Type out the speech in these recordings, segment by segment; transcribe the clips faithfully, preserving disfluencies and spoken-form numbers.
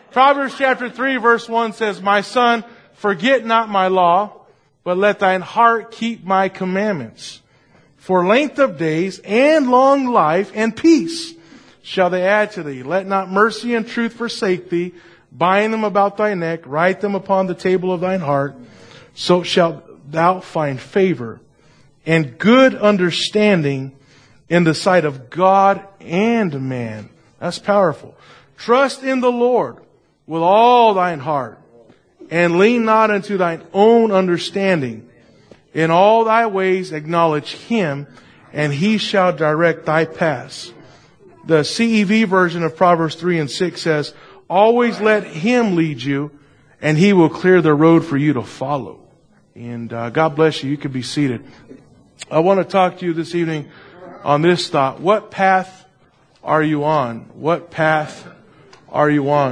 Proverbs chapter three verse one says, my son, forget not my law, but let thine heart keep my commandments. For length of days and long life and peace shall they add to thee. Let not mercy and truth forsake thee. Bind them about thy neck. Write them upon the table of thine heart. So shalt thou find favor and good understanding in the sight of God and man. That's powerful. Trust in the Lord with all thine heart, and lean not unto thine own understanding. In all thy ways acknowledge Him, and He shall direct thy paths. The C E V version of Proverbs three and six says, always let Him lead you, and He will clear the road for you to follow. And uh, God bless you. You can be seated. I want to talk to you this evening on this thought. What path are you on? What path are you on?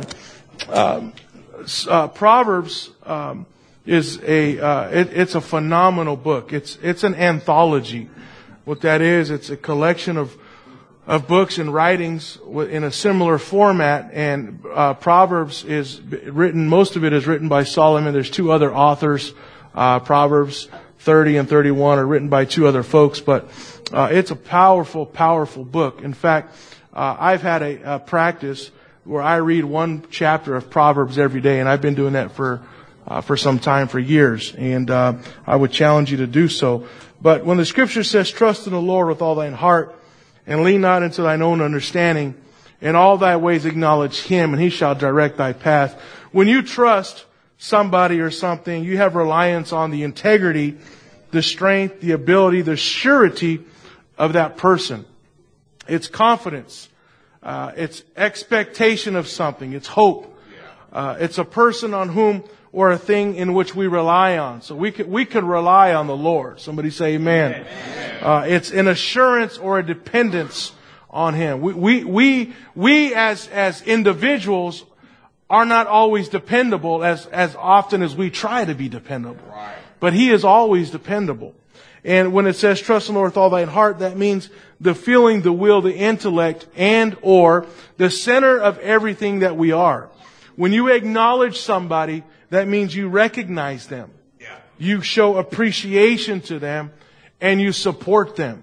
Um, uh, Proverbs um, is a uh, it, it's a phenomenal book. It's it's an anthology. What that is, it's a collection of of books and writings in a similar format. And uh, Proverbs is written. Most of it is written by Solomon. There's two other authors. Uh, Proverbs thirty and thirty-one are written by two other folks, but uh, it's a powerful, powerful book. In fact, uh, I've had a, a practice where I read one chapter of Proverbs every day, and I've been doing that for uh, for some time, for years. And uh, I would challenge you to do so. But when the Scripture says, "Trust in the Lord with all thine heart, and lean not into thine own understanding, in all thy ways acknowledge Him, and He shall direct thy path." When you trust somebody or something, you have reliance on the integrity, the strength, the ability, the surety of that person. It's confidence. Uh, it's expectation of something. It's hope. Uh, it's a person on whom or a thing in which we rely on. So we could, we could rely on the Lord. Somebody say amen. Amen. Uh, it's an assurance or a dependence on Him. We, we, we, we as, as individuals are not always dependable as, as often as we try to be dependable. Right. But He is always dependable. And when it says trust in the Lord with all thine heart, that means the feeling, the will, the intellect, and or the center of everything that we are. When you acknowledge somebody, that means you recognize them. Yeah. You show appreciation to them, and you support them.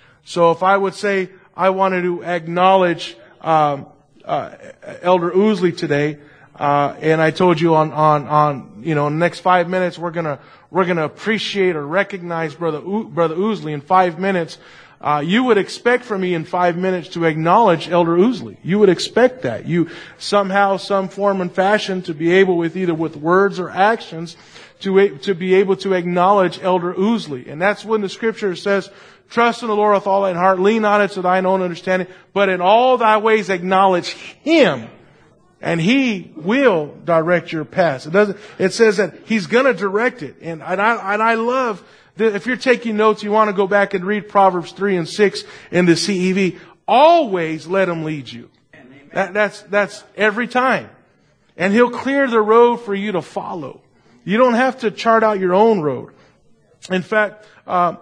So if I would say I wanted to acknowledge um, uh, Elder Ousley today, uh, and I told you on on on you know in the next five minutes we're gonna we're gonna appreciate or recognize Brother o- Brother Ousley in five minutes. Uh, you would expect from me in five minutes to acknowledge Elder Ousley. You would expect that. You somehow, some form and fashion to be able with either with words or actions to, to be able to acknowledge Elder Ousley. And that's when the Scripture says, trust in the Lord with all thine heart, lean not into thine own understanding, but in all thy ways acknowledge Him, and He will direct your paths. It doesn't, it says that He's gonna direct it. And, and I, and I love if you're taking notes, you want to go back and read Proverbs three and six in the C E V. Always let Him lead you. That, that's, that's every time. And He'll clear the road for you to follow. You don't have to chart out your own road. In fact, uh,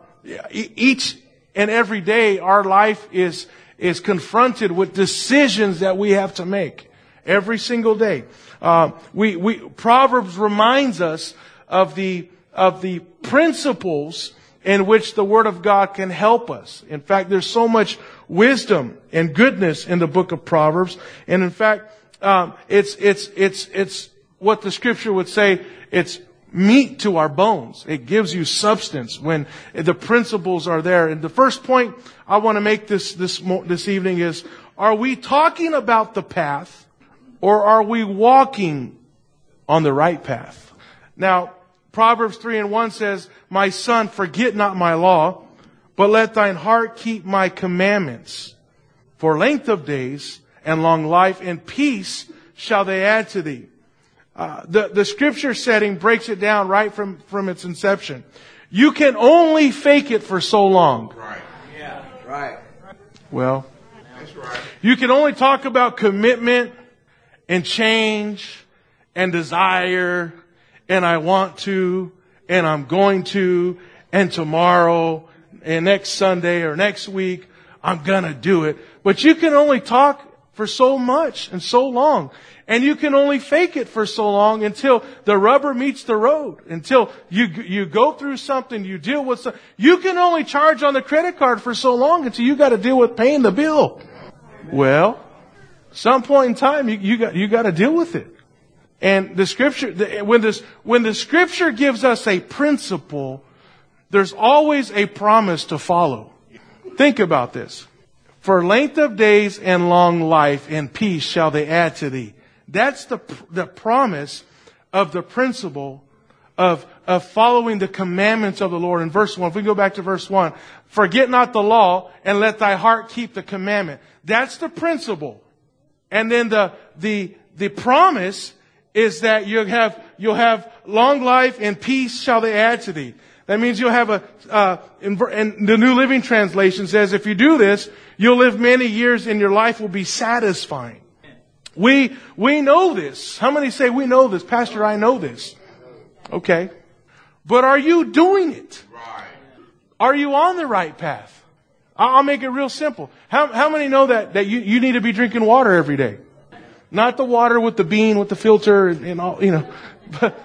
each and every day our life is, is confronted with decisions that we have to make. Every single day. Uh, we, we, Proverbs reminds us of the of the principles in which the Word of God can help us. In fact, there's so much wisdom and goodness in the book of Proverbs. And in fact, um, it's, it's, it's, it's what the Scripture would say, it's meat to our bones. It gives you substance when the principles are there. And the first point I want to make this, this, this evening is, are we talking about the path, or are we walking on the right path? Now, Proverbs three and one says, my son, forget not my law, but let thine heart keep my commandments. For length of days and long life and peace shall they add to thee. Uh, the, the scripture setting breaks it down right from, from its inception. You can only fake it for so long. Right. Yeah. Right. Well, that's right. You can only talk about commitment and change and desire and I want to, and I'm going to, and tomorrow, and next Sunday or next week, I'm gonna do it. But you can only talk for so much and so long. And you can only fake it for so long until the rubber meets the road. Until you you go through something, you deal with something. You can only charge on the credit card for so long until you got to deal with paying the bill. Well, some point in time, you, you got you got to deal with it. And the scripture, the, when this when the scripture gives us a principle, there's always a promise to follow. Think about this. For length of days and long life and peace shall they add to thee. That's the the promise of the principle of, of following the commandments of the Lord. In verse one, if we go back to verse one, forget not the law and let thy heart keep the commandment. That's the principle. And then the, the, the promise is that you'll have, you'll have long life and peace shall they add to thee. That means you'll have a, uh, in, and the New Living Translation says, if you do this, you'll live many years and your life will be satisfying. We, we know this. How many say we know this? Pastor, I know this. Okay. But are you doing it? Are you on the right path? I'll make it real simple. How, how many know that, that you, you need to be drinking water every day? Not the water with the bean, with the filter and, and all, you know. But,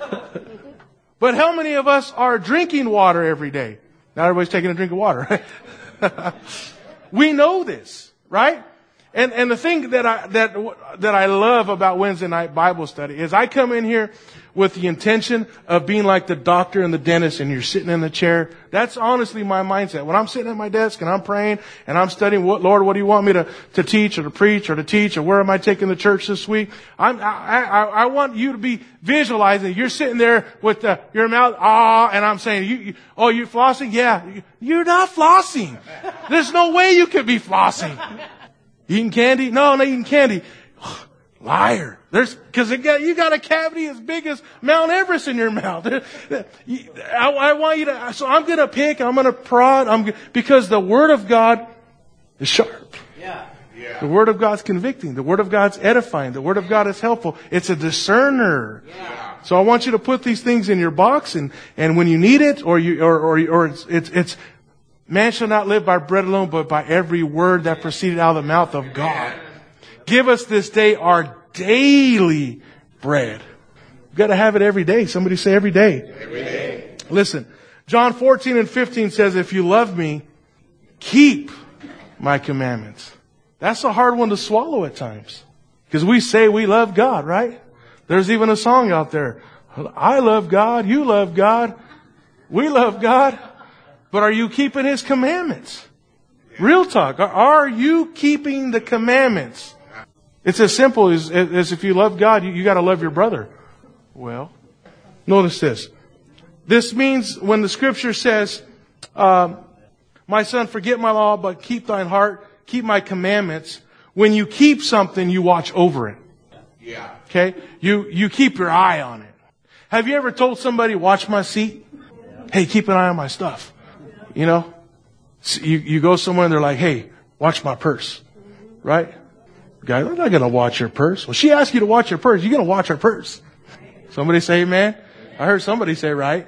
but how many of us are drinking water every day? Not everybody's taking a drink of water, right? We know this, right? And, and the thing that I, that, that I love about Wednesday night Bible study is I come in here with the intention of being like the doctor and the dentist and you're sitting in the chair. That's honestly my mindset. When I'm sitting at my desk and I'm praying and I'm studying, what, Lord, what do you want me to, to teach or to preach or to teach or where am I taking the church this week? I'm, I, I, I want you to be visualizing. You're sitting there with the, your mouth, ah, and I'm saying, you, you, oh, you flossing? Yeah. You're not flossing. There's no way you could be flossing. Eating candy? No, not eating candy. Liar. There's, cause it got, you got a cavity as big as Mount Everest in your mouth. I, I want you to, so I'm gonna pick, I'm gonna prod, I'm, because the Word of God is sharp. Yeah. Yeah. The Word of God's convicting. The Word of God's edifying. The Word of God is helpful. It's a discerner. Yeah. So I want you to put these things in your box and, and when you need it or you, or, or, or it's, it's, it's, man shall not live by bread alone, but by every word that proceeded out of the mouth of God. Give us this day our daily bread. We've got to have it every day. Somebody say every day. Every day. Listen, John fourteen and fifteen says, if you love me, keep my commandments. That's a hard one to swallow at times. Because we say we love God, right? There's even a song out there. I love God. You love God. We love God. But are you keeping His commandments? Real talk. Are you keeping the commandments? It's as simple as, as if you love God, you, you got to love your brother. Well, notice this. This means when the scripture says, um, my son, forget my law, but keep thine heart, keep my commandments. When you keep something, you watch over it. Yeah. Okay? You, you keep your eye on it. Have you ever told somebody, watch my seat? Hey, keep an eye on my stuff. You know? You, you go somewhere and they're like, hey, watch my purse. Right? Guy, I'm not going to watch your purse. Well, she asked you to watch your purse. You're going to watch her purse. Somebody say amen. I heard somebody say right.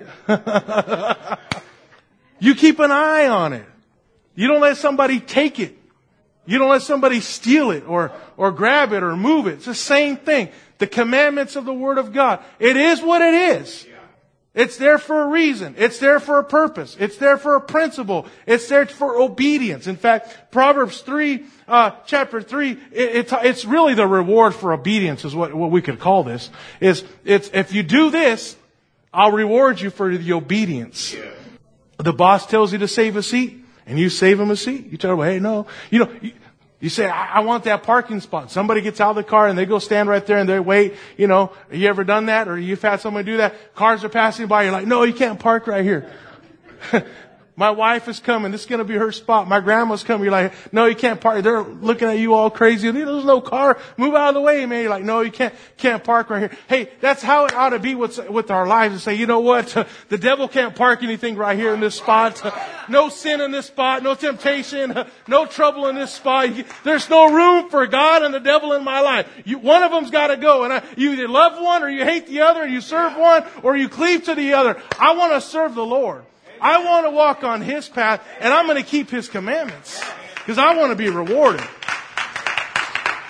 You keep an eye on it. You don't let somebody take it. You don't let somebody steal it or, or grab it or move it. It's the same thing. The commandments of the Word of God. It is what it is. It's there for a reason. It's there for a purpose. It's there for a principle. It's there for obedience. In fact, Proverbs three, uh, chapter three, it, it, it's really the reward for obedience is what, what we could call this. Is, it's, if you do this, I'll reward you for the obedience. Yeah. The boss tells you to save a seat, and you save him a seat. You tell him, hey, no. You know, you, You say, I, I want that parking spot. Somebody gets out of the car and they go stand right there and they wait. You know, have you ever done that? Or you've had somebody do that? Cars are passing by. You're like, no, you can't park right here. My wife is coming. This is going to be her spot. My grandma's coming. You're like, no, you can't park. They're looking at you all crazy. There's no car. Move out of the way, man. You're like, no, you can't, can't park right here. Hey, that's how it ought to be with, with our lives and say, you know what? The devil can't park anything right here in this spot. No sin in this spot. No temptation. No trouble in this spot. There's no room for God and the devil in my life. You, one of them's got to go. And I, you either love one or you hate the other, and you serve one or you cleave to the other. I want to serve the Lord. I want to walk on His path, and I'm going to keep His commandments because I want to be rewarded.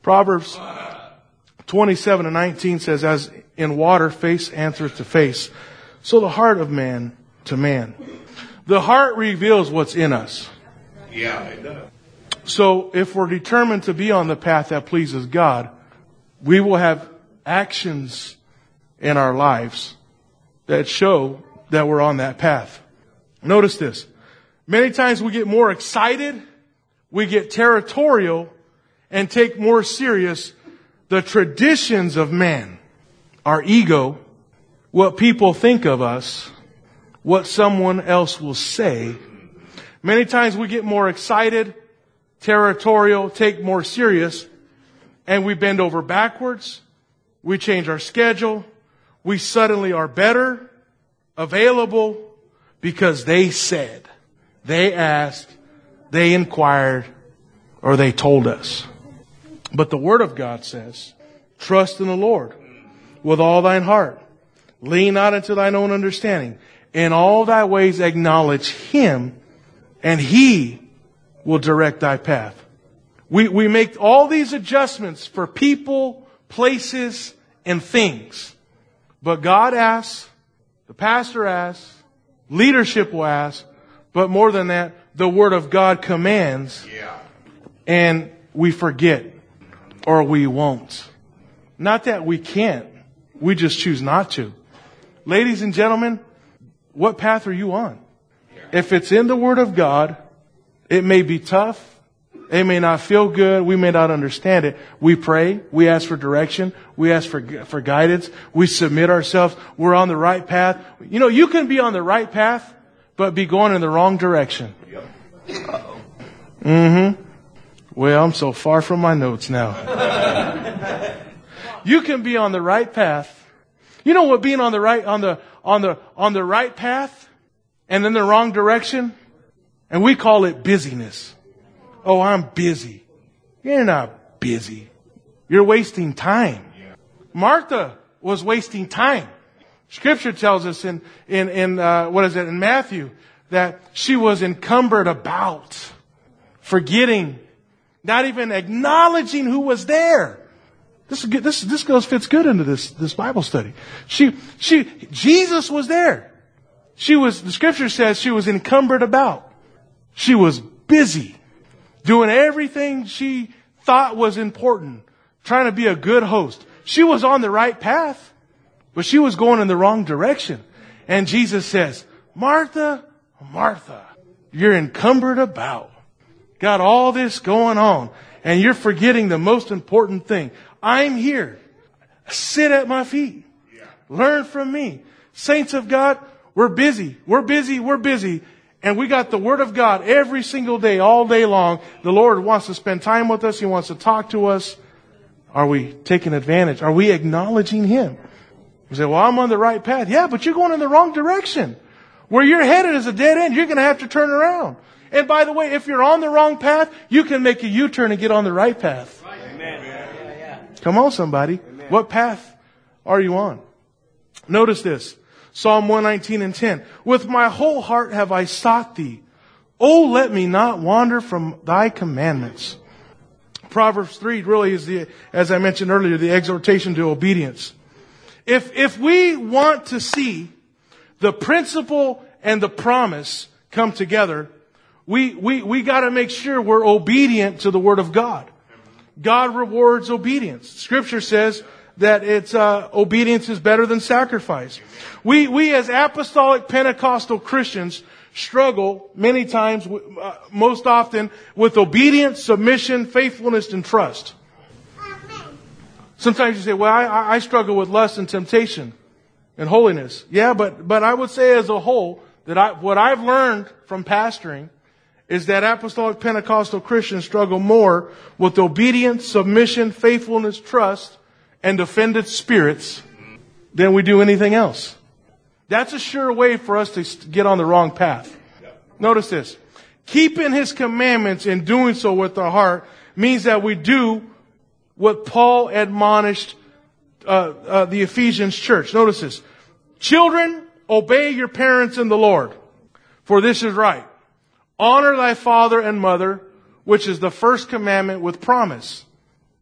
Proverbs twenty-seven and nineteen says, as in water face answers to face, so the heart of man to man. The heart reveals what's in us. Yeah, it does. So if we're determined to be on the path that pleases God, we will have actions in our lives that show that we're on that path. Notice this. Many times we get more excited, we get territorial, and take more serious the traditions of man, our ego, what people think of us, what someone else will say. Many times we get more excited, territorial, take more serious, and we bend over backwards. We change our schedule. We suddenly are better, available, because they said, they asked, they inquired, or they told us. But the Word of God says, trust in the Lord with all thine heart. Lean not into thine own understanding. In all thy ways acknowledge Him, and He will direct thy path. We, we make all these adjustments for people, places, and things. But God asks, the pastor asks, leadership will ask, but more than that, the Word of God commands, Yeah. and we forget, or we won't. Not that we can't, we just choose not to. Ladies and gentlemen, what path are you on? If it's in the Word of God, it may be tough. It may not feel good. We may not understand it. We pray. We ask for direction. We ask for, for guidance. We submit ourselves. We're on the right path. You know, you can be on the right path, but be going in the wrong direction. Mm-hmm. Well, I'm so far from my notes now. You can be on the right path. You know what being on the right, on the, on the, on the right path and in the wrong direction? And we call it busyness. Oh, I'm busy. You're not busy. You're wasting time. Martha was wasting time. Scripture tells us in, in, in, uh, what is it, in Matthew, that she was encumbered about, forgetting, not even acknowledging who was there. This, this, this goes, fits good into this, this Bible study. She, she, Jesus was there. She was, the scripture says she was encumbered about. She was busy, doing everything she thought was important, trying to be a good host. She was on the right path, but she was going in the wrong direction. And Jesus says, Martha, Martha, you're encumbered about. Got all this going on, and you're forgetting the most important thing. I'm here. Sit at my feet. Learn from me. Saints of God, we're busy. We're busy. We're busy. And we got the Word of God every single day, all day long. The Lord wants to spend time with us. He wants to talk to us. Are we taking advantage? Are we acknowledging Him? You say, well, I'm on the right path. Yeah, but you're going in the wrong direction. Where you're headed is a dead end. You're going to have to turn around. And by the way, if you're on the wrong path, you can make a U-turn and get on the right path. Amen. Come on, somebody. Amen. What path are you on? Notice this. Psalm one nineteen and ten. With my whole heart have I sought thee. Oh, let me not wander from thy commandments. Proverbs three really is the, as I mentioned earlier, the exhortation to obedience. If, if we want to see the principle and the promise come together, we, we, we gotta make sure we're obedient to the Word of God. God rewards obedience. Scripture says that it's, uh, obedience is better than sacrifice. We, we as apostolic Pentecostal Christians struggle many times, uh, most often, with obedience, submission, faithfulness, and trust. Sometimes you say, well, I, I struggle with lust and temptation and holiness. Yeah, but, but I would say as a whole that I, what I've learned from pastoring is that apostolic Pentecostal Christians struggle more with obedience, submission, faithfulness, trust, and offended spirits than we do anything else. That's a sure way for us to get on the wrong path. Notice this. Keeping His commandments and doing so with our heart means that we do what Paul admonished uh, uh, the Ephesians church. Notice this. Children, obey your parents in the Lord, for this is right. Honor thy father and mother, which is the first commandment with promise,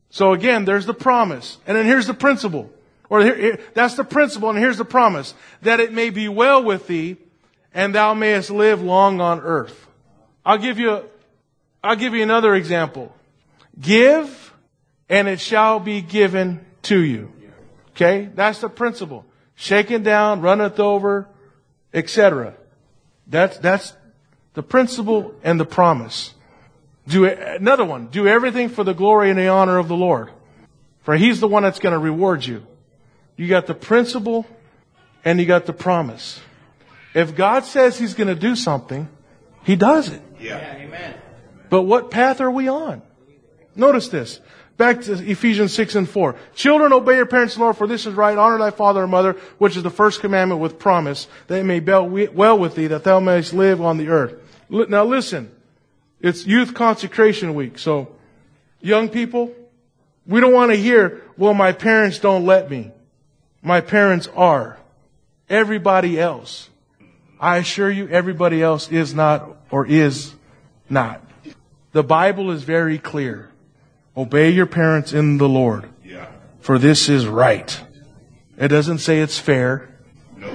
So again, there's the promise. And then here's the principle. Or here, here, that's the principle, and here's the promise. That it may be well with thee, and thou mayest live long on earth. I'll give you, a, I'll give you another example. Give, and it shall be given to you. Okay? That's the principle. Shaken down, runneth over, et cetera. That's, that's the principle and the promise. Do another one. Do everything for the glory and the honor of the Lord. For He's the one that's going to reward you. You got the principle and you got the promise. If God says He's going to do something, He does it. Yeah. Yeah, amen. But what path are we on? Notice this. Back to Ephesians six and four. Children, obey your parents in the Lord, for this is right. Honor thy father and mother, which is the first commandment with promise, that it may be well with thee, that thou mayest live on the earth. Now listen. It's Youth Consecration Week. So, young people, we don't want to hear, well, my parents don't let me. My parents are. Everybody else. I assure you, everybody else is not or is not. The Bible is very clear. Obey your parents in the Lord. Yeah. For this is right. It doesn't say it's fair. No.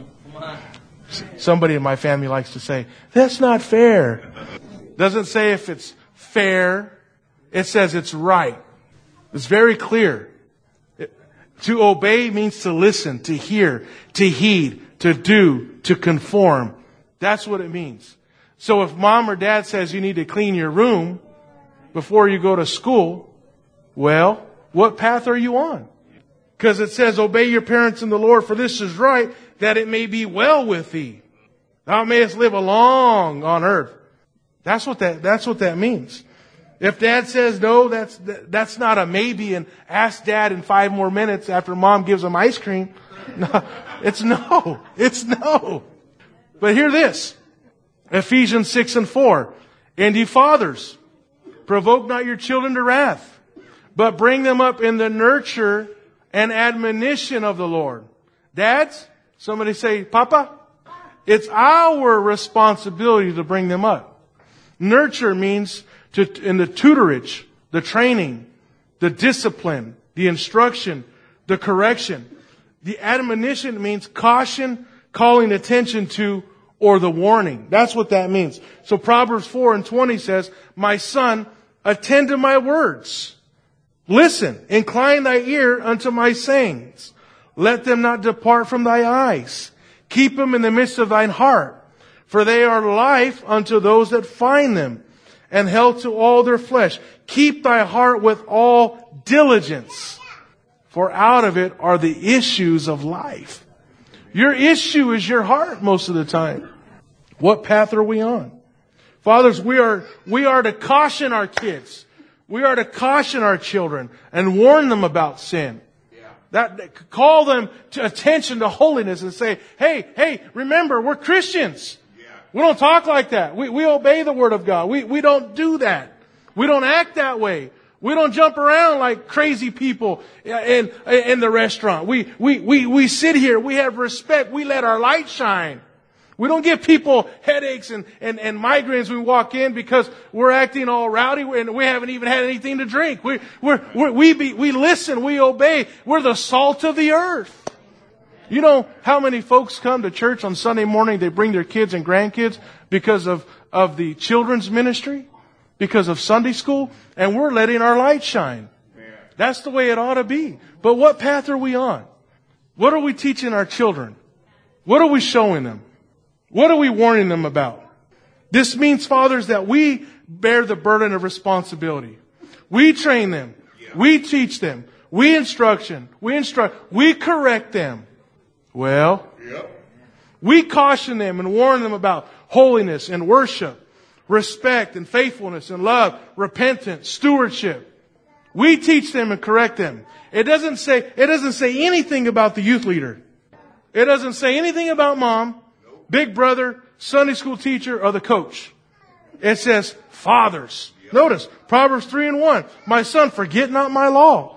Somebody in my family likes to say, that's not fair. Doesn't say if it's fair. It says it's right. It's very clear. It, to obey means to listen, to hear, to heed, to do, to conform. That's what it means. So if mom or dad says you need to clean your room before you go to school, well, what path are you on? Because it says, obey your parents in the Lord, for this is right, that it may be well with thee. Thou mayest live long on earth. That's what that, that's what that means. If dad says no, that's, that's not a maybe and ask dad in five more minutes after mom gives him ice cream. No, it's no. It's no. But hear this. Ephesians six and four. And ye fathers, provoke not your children to wrath, but bring them up in the nurture and admonition of the Lord. Dads, somebody say, Papa, it's our responsibility to bring them up. Nurture means to, in the tutorage, the training, the discipline, the instruction, the correction. The admonition means caution, calling attention to, or the warning. That's what that means. So Proverbs four and twenty says, my son, attend to my words. Listen, incline thy ear unto my sayings. Let them not depart from thy eyes. Keep them in the midst of thine heart. For they are life unto those that find them, and health to all their flesh. Keep thy heart with all diligence, for out of it are the issues of life. Your issue is your heart most of the time. What path are we on? Fathers, we are, we are to caution our kids. We are to caution our children and warn them about sin. That, call them to attention to holiness and say, hey, hey, remember, we're Christians. We don't talk like that. We, we obey the Word of God. We, we don't do that. We don't act that way. We don't jump around like crazy people in, in the restaurant. We, we, we, we sit here. We have respect. We let our light shine. We don't give people headaches and, and, and migraines when we walk in because we're acting all rowdy and we haven't even had anything to drink. We, we're, we're, we, be, we listen. We obey. We're the salt of the earth. You know how many folks come to church on Sunday morning, they bring their kids and grandkids because of, of the children's ministry, because of Sunday school, and we're letting our light shine. That's the way it ought to be. But what path are we on? What are we teaching our children? What are we showing them? What are we warning them about? This means, fathers, that we bear the burden of responsibility. We train them. We teach them. We instruction. We instruct. We correct them. Well, yep. We caution them and warn them about holiness and worship, respect and faithfulness and love, repentance, stewardship. We teach them and correct them. It doesn't say, it doesn't say anything about the youth leader. It doesn't say anything about mom, big brother, Sunday school teacher, or the coach. It says fathers. Yep. Notice, Proverbs three and one. My son, forget not my law.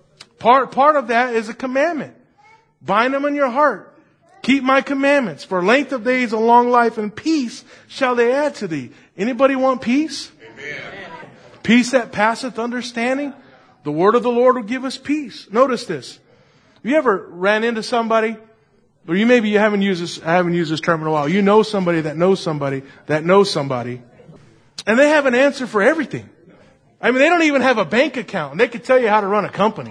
Part, part of that is a commandment. Bind them in your heart. Keep my commandments. For length of days and long life and peace shall they add to thee. Anybody want peace? Amen. Peace that passeth understanding? The word of the Lord will give us peace. Notice this. Have you ever ran into somebody, or you maybe you haven't used this, I haven't used this term in a while. You know somebody that knows somebody that knows somebody, and they have an answer for everything. I mean, they don't even have a bank account, and they can tell you how to run a company.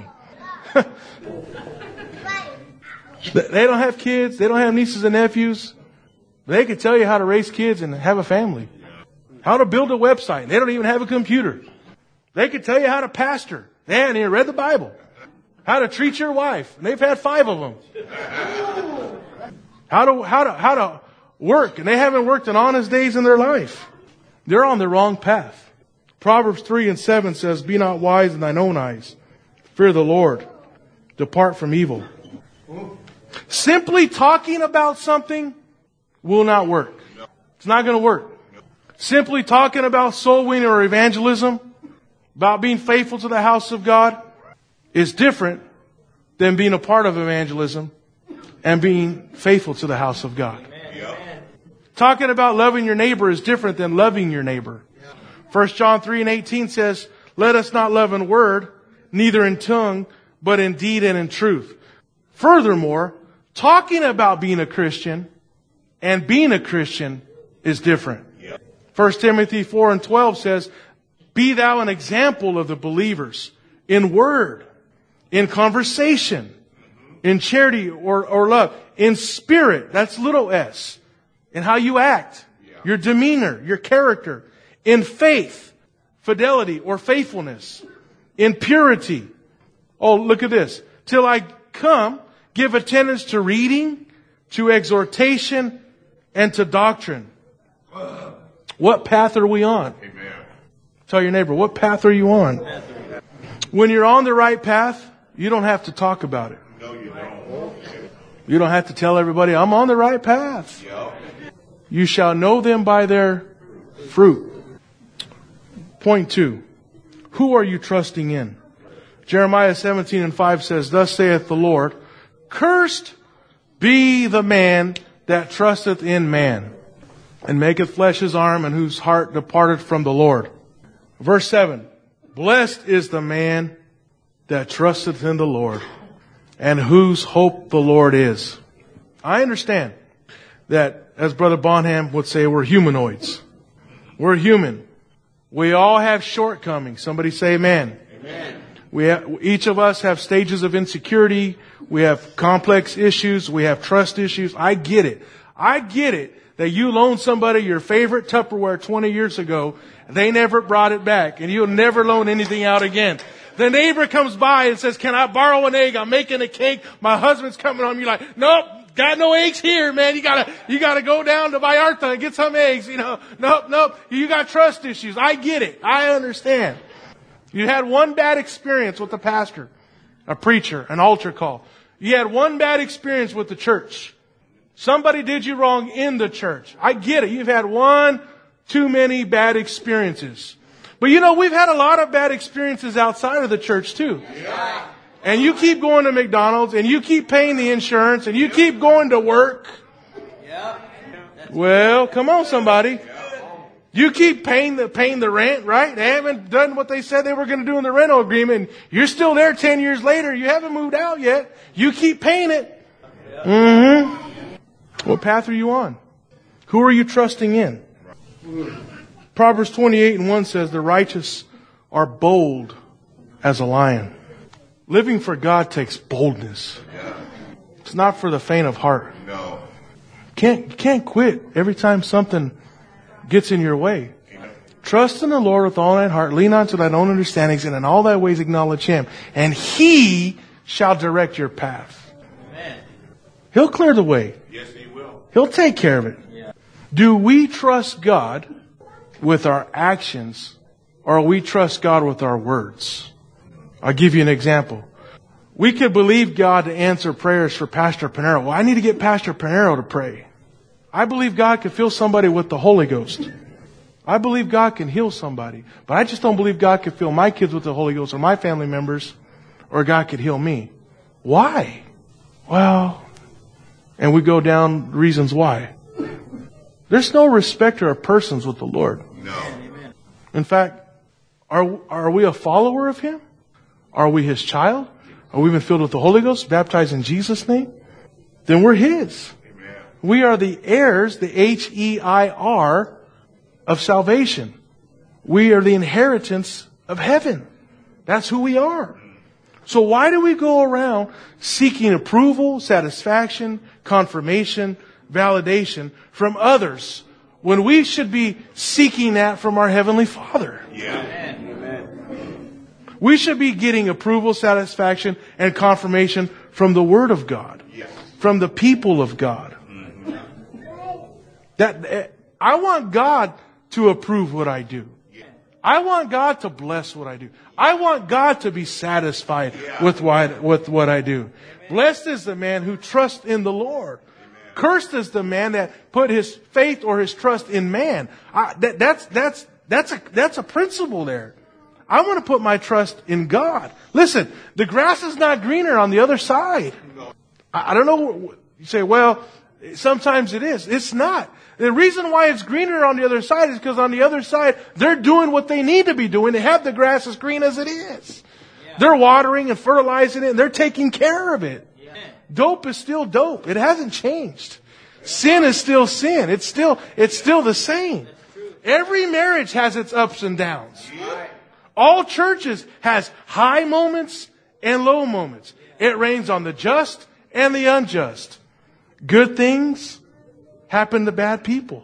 They don't have kids. They don't have nieces and nephews. They can tell you how to raise kids and have a family. How to build a website. They don't even have a computer. They can tell you how to pastor. They haven't even read the Bible. How to treat your wife. And they've had five of them. How to, how to, how to work. And they haven't worked an honest days in their life. They're on the wrong path. Proverbs three and seven says, be not wise in thine own eyes. Fear the Lord. Depart from evil. Simply talking about something will not work. It's not going to work. Simply talking about soul winning or evangelism, about being faithful to the house of God, is different than being a part of evangelism and being faithful to the house of God. Amen. Talking about loving your neighbor is different than loving your neighbor. First John three and eighteen says, let us not love in word, neither in tongue, but in deed and in truth. Furthermore, talking about being a Christian and being a Christian is different. First Timothy four and twelve says, be thou an example of the believers in word, in conversation, in charity or, or love, in spirit, that's little s, in how you act, your demeanor, your character, in faith, fidelity or faithfulness, in purity. Oh, look at this. Till I come, give attendance to reading, to exhortation, and to doctrine. What path are we on? Amen. Tell your neighbor, what path are you on? When you're on the right path, you don't have to talk about it. No, you don't. You don't have to tell everybody, I'm on the right path. Yep. You shall know them by their fruit. Point two. Who are you trusting in? Jeremiah seventeen and five says, thus saith the Lord, cursed be the man that trusteth in man, and maketh flesh his arm, and whose heart departed from the Lord. Verse seven, blessed is the man that trusteth in the Lord, and whose hope the Lord is. I understand that, as Brother Bonham would say, we're humanoids. We're human. We all have shortcomings. Somebody say amen. Amen. We have, each of us have stages of insecurity. We have complex issues. We have trust issues. I get it. I get it that you loaned somebody your favorite Tupperware twenty years ago. They never brought it back, and you'll never loan anything out again. The neighbor comes by and says, can I borrow an egg? I'm making a cake. My husband's coming home. You're like, nope, got no eggs here, man. You gotta, you gotta go down to Vallarta and get some eggs. You know, nope, nope. You got trust issues. I get it. I understand. You had one bad experience with the pastor, a preacher, an altar call. You had one bad experience with the church. Somebody did you wrong in the church. I get it. You've had one too many bad experiences. But you know, we've had a lot of bad experiences outside of the church too. Yeah. And you keep going to McDonald's, and you keep paying the insurance, and you keep going to work. Yeah. Well, come on, somebody. You keep paying the paying the rent, right? They haven't done what they said they were going to do in the rental agreement. You're still there ten years later. You haven't moved out yet. You keep paying it. Mm-hmm. What path are you on? Who are you trusting in? Proverbs twenty-eight and one says, the righteous are bold as a lion. Living for God takes boldness. It's not for the faint of heart. No. Can't, you can't quit every time something gets in your way. Trust in the Lord with all thine heart. Lean on to thine own understandings, and in all thy ways acknowledge Him. And He shall direct your path. Amen. He'll clear the way. Yes, He will. He'll take care of it. Yeah. Do we trust God with our actions, or we trust God with our words? I'll give you an example. We could believe God to answer prayers for Pastor Panero. Well, I need to get Pastor Panero to pray. I believe God could fill somebody with the Holy Ghost. I believe God can heal somebody. But I just don't believe God could fill my kids with the Holy Ghost or my family members, or God could heal me. Why? Well, and we go down reasons why. There's no respecter of persons with the Lord. No. In fact, are, are we a follower of Him? Are we His child? Are we been filled with the Holy Ghost, baptized in Jesus' name? Then we're His. Amen. We are the heirs, the H E I R, of salvation. We are the inheritance of heaven. That's who we are. So why do we go around seeking approval, satisfaction, confirmation, validation from others when we should be seeking that from our Heavenly Father? Yeah. Amen. We should be getting approval, satisfaction, and confirmation from the Word of God, Yes. from the people of God. That I want God to approve what I do. I want God to bless what I do. I want God to be satisfied with what, with what I do. Blessed is the man who trusts in the Lord. Cursed is the man that put his faith or his trust in man. I, that, that's, that's, that's a, that's a principle there. I want to put my trust in God. Listen, the grass is not greener on the other side. I, I don't know. You say, well, sometimes it is. It's not. The reason why it's greener on the other side is because on the other side, they're doing what they need to be doing to have the grass as green as it is. Yeah. They're watering and fertilizing it, and they're taking care of it. Yeah. Dope is still dope. It hasn't changed. Sin is still sin. It's still, it's still the same. Every marriage has its ups and downs. Right. All churches has high moments and low moments. It rains on the just and the unjust. Good things happen to bad people.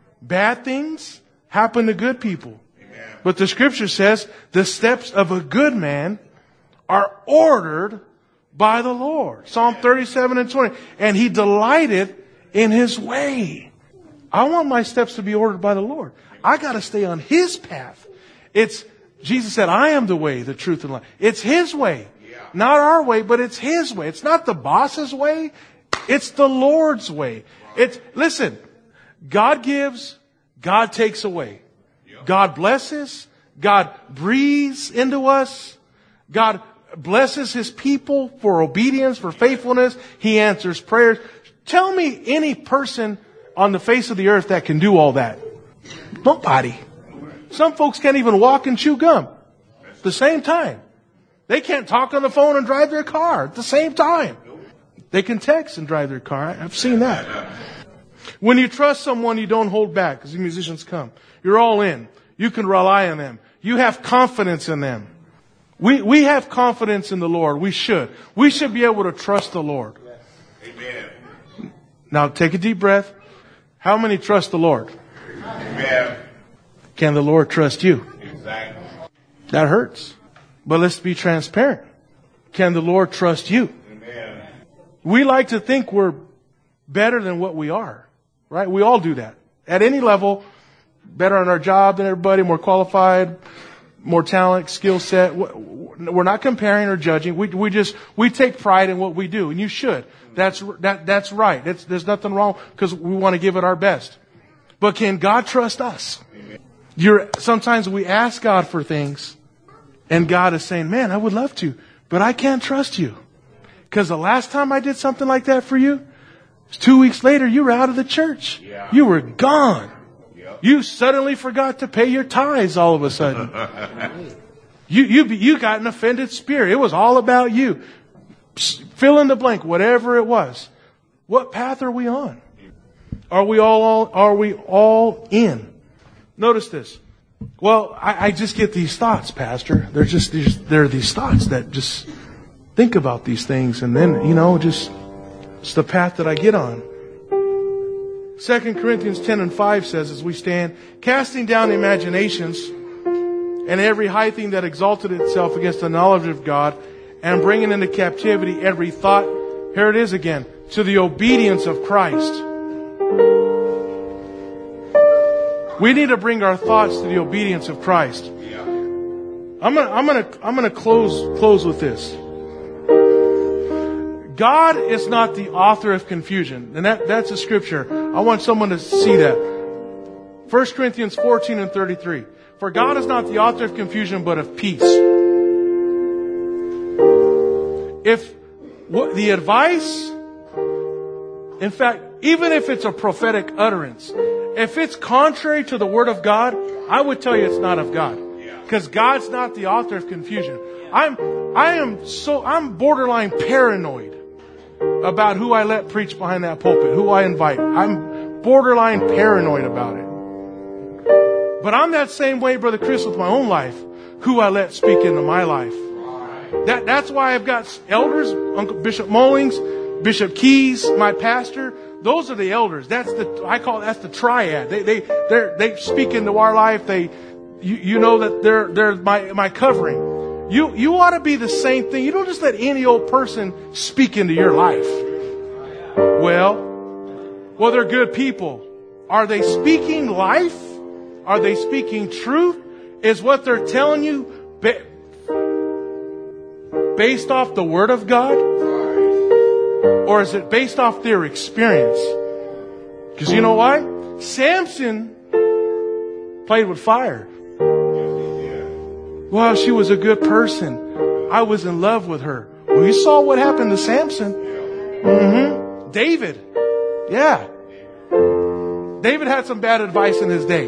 Bad things happen to good people. Amen. But the scripture says the steps of a good man are ordered by the Lord. Psalm thirty-seven and twenty. And he delighted in his way. I want my steps to be ordered by the Lord. I got to stay on His path. It's, Jesus said, I am the way, the truth, and life. It's His way. Yeah. Not our way, but it's His way. It's not the boss's way. It's the Lord's way. It's, listen, God gives, God takes away. God blesses, God breathes into us. God blesses His people for obedience, for faithfulness. He answers prayers. Tell me any person on the face of the earth that can do all that. Nobody. Some folks can't even walk and chew gum at the same time. They can't talk on the phone and drive their car at the same time. They can text and drive their car. I've seen that. When you trust someone, you don't hold back, because the musicians come. You're all in. You can rely on them. You have confidence in them. We, we have confidence in the Lord. We should. We should be able to trust the Lord. Amen. Now take a deep breath. How many trust the Lord? Amen. Can the Lord trust you? Exactly. That hurts. But let's be transparent. Can the Lord trust you? Amen. We like to think we're better than what we are. Right? We all do that. At any level, better on our job than everybody, more qualified, more talent, skill set. We're not comparing or judging. We, we just, we take pride in what we do. And you should. That's, that, that's right. It's, there's nothing wrong, because we want to give it our best. But can God trust us? You're, sometimes we ask God for things, and God is saying, man, I would love to, but I can't trust you. Because the last time I did something like that for you, two weeks later, you were out of the church. Yeah. You were gone. Yep. You suddenly forgot to pay your tithes all of a sudden. you, you, you got an offended spirit. It was all about you. Fill in the blank, whatever it was. What path are we on? Are we all, all are we all in? Notice this. Well, I, I just get these thoughts, Pastor. They're just these, they're these thoughts that just think about these things, and then, you know, just it's the path that I get on. Second Corinthians ten and five says, as we stand, casting down imaginations and every high thing that exalted itself against the knowledge of God, and bringing into captivity every thought, here it is again, to the obedience of Christ. We need to bring our thoughts to the obedience of Christ. Yeah. I'm gonna, I'm gonna, I'm gonna close, close with this. God is not the author of confusion. And that, that's a scripture. I want someone to see that. First Corinthians fourteen and thirty-three. For God is not the author of confusion, but of peace. If what the advice, in fact, even if it's a prophetic utterance, if it's contrary to the Word of God, I would tell you it's not of God. Yeah. Because God's not the author of confusion. I'm, I am so, I'm borderline paranoid about who I let preach behind that pulpit, who I invite. I'm borderline paranoid about it. But I'm that same way, Brother Chris, with my own life, who I let speak into my life. That, that's why I've got elders, Uncle Bishop Mullings, Bishop Keys, my pastor. Those are the elders. That's the, I call, that's the triad. They, they, they're, they speak into our life. They, you, you know that they're, they're my, my covering. You, you ought to be the same thing. You don't just let any old person speak into your life. Well, well, they're good people. Are they speaking life? Are they speaking truth? Is what they're telling you ba- based off the Word of God? Or is it based off their experience? Because you know why? Samson played with fire. Well, she was a good person. I was in love with her. Well, you saw what happened to Samson. Mm-hmm. David. Yeah. David had some bad advice in his day.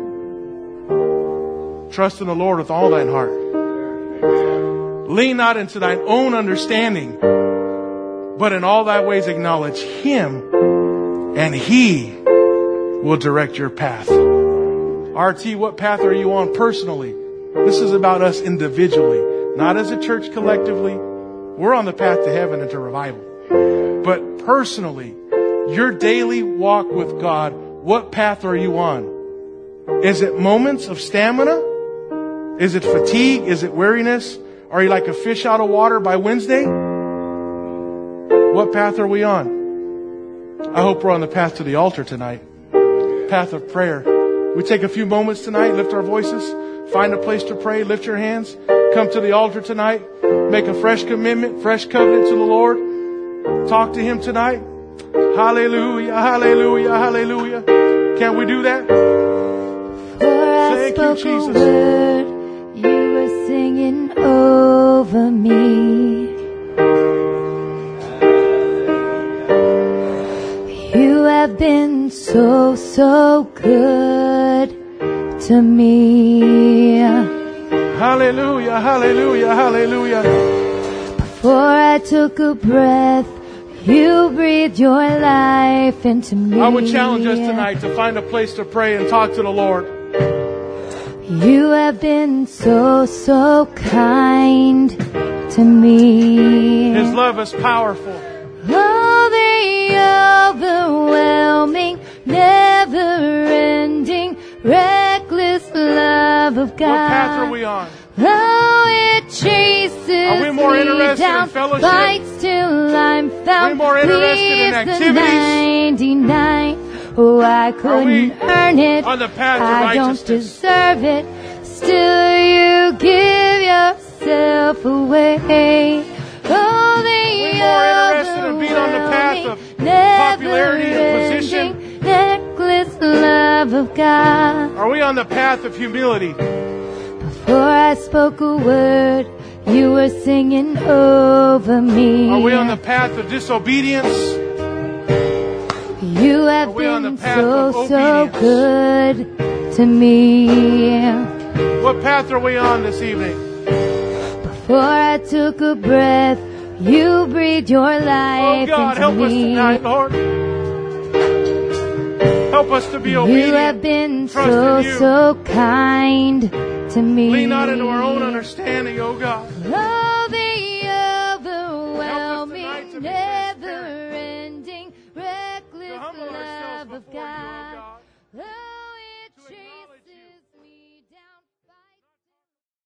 Trust in the Lord with all thine heart. Lean not into thine own understanding, but in all thy ways acknowledge Him, and He will direct your path. R T, what path are you on personally? This is about us individually, not as a church collectively. We're on the path to heaven and to revival. But personally, your daily walk with God, what path are you on? Is it moments of stamina? Is it fatigue? Is it weariness? Are you like a fish out of water by Wednesday? What path are we on? I hope we're on the path to the altar tonight. Path of prayer. We take a few moments tonight, lift our voices, find a place to pray, lift your hands, come to the altar tonight, make a fresh commitment, fresh covenant to the Lord. Talk to Him tonight. Hallelujah, hallelujah, hallelujah. Can we do that? Thank you, Jesus. Word, you were singing over me. You have been so, so good to me. Hallelujah, hallelujah, hallelujah. Before I took a breath, you breathed your life into me. I would challenge us tonight to find a place to pray and talk to the Lord. You have been so, so kind to me. His love is powerful. Oh, the overwhelming, never-ending, reckless love of God. What path are we on? Oh, it chases Are we more interested me down, in fellowship? fights till I'm found. Are we more interested in Leaves the activities? ninety-nine. Oh, I couldn't earn it. On the path of I don't righteousness? deserve it. Still, you give yourself away. Oh, the we more interested in being on the path of popularity and position? Necklace love of God. Are we on the path of humility? Before I spoke a word, you were singing over me. Are we on the path of disobedience? You have Are we on the been path so, of so obedience? good to me. What path are we on this evening? Before I took a breath, you breathed your Oh life God, into help me. us tonight, Lord. Help us to be obedient. You have been Trust so, in you. so kind to me. Lean not into our own understanding, oh God. Oh, the Help us tonight overwhelming, to be transparent. never-ending, reckless To humble love ourselves of before you, God.